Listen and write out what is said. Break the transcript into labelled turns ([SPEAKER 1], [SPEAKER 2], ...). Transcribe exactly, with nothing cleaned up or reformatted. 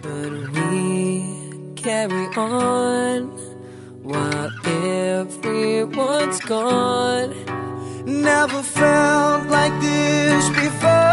[SPEAKER 1] but we carry on while everyone's gone.
[SPEAKER 2] Never felt like this before.